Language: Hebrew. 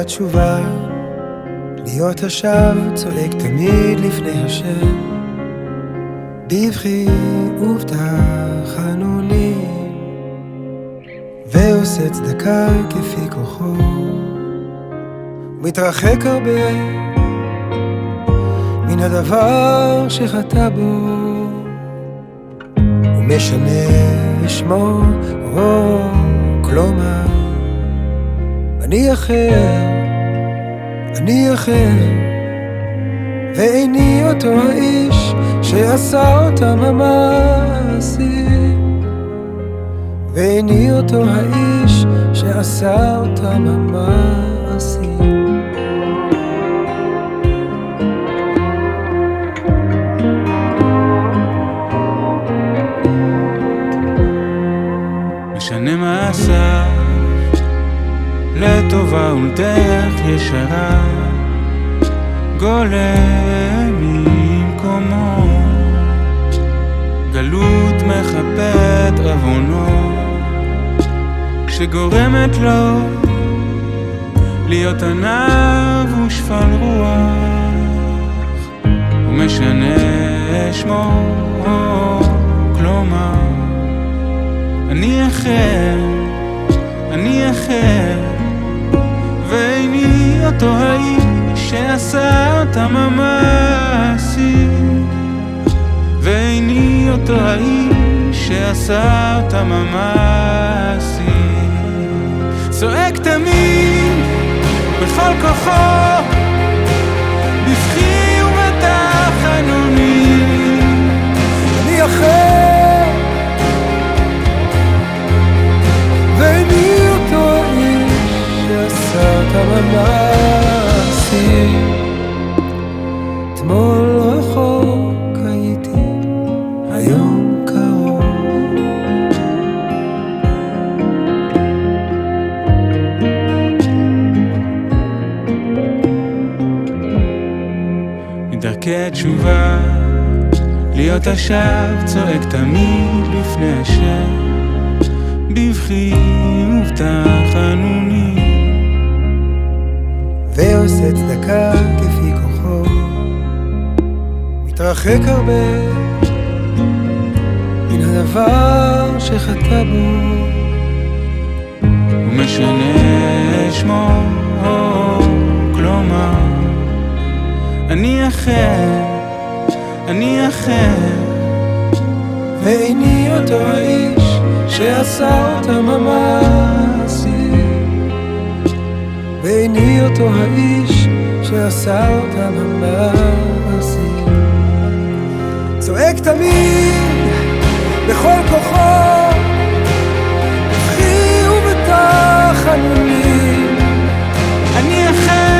התשובה, להיות השווא צועק תמיד לפני השם, בבכי ובטחנו לי, ועושה צדקה כפי כוחו, מתרחק הרבה מן הדבר שחטא בו, ומשנה שמו, כלומר אני אחר, ואיני אותו האיש שעשה אותם המעשים, ואיני אותו האיש שעשה אותם המעשים. משנה מה עשה, לטובה ולדרך ישרה, גולם ממקומו, גלות מחפת עוונו, שגורמת לו להיות ענב ושפל רוח, ומשנה שמו, כלומר אני אחר, ואיני אותו האיש שעשה אותם המעשים, ואיני אותו האיש שעשה אותם המעשים. צועק תמיד בכל כוחו, בבכי ובתחנוני, אני אחר, ואיני אותו האיש שעשה אותם המעשים. אתמול רחוק הייתי, היום קרוב. מדרכי תשובה, להיות השווא צועק תמיד לפני השם, בבכי ובתחנוני, ועושה צדקה כפי כוחו, מתרחק הרבה מן הדבר שחטא בו, ומשנה שמו, כלומר אני אחר, ואיני אותו האיש שעשה אותם המעשים, ואיני אותו האיש שעשה אותם המעשים. צועק תמיד בכל כוחו, בבכי ובתחנונים, אני אחר,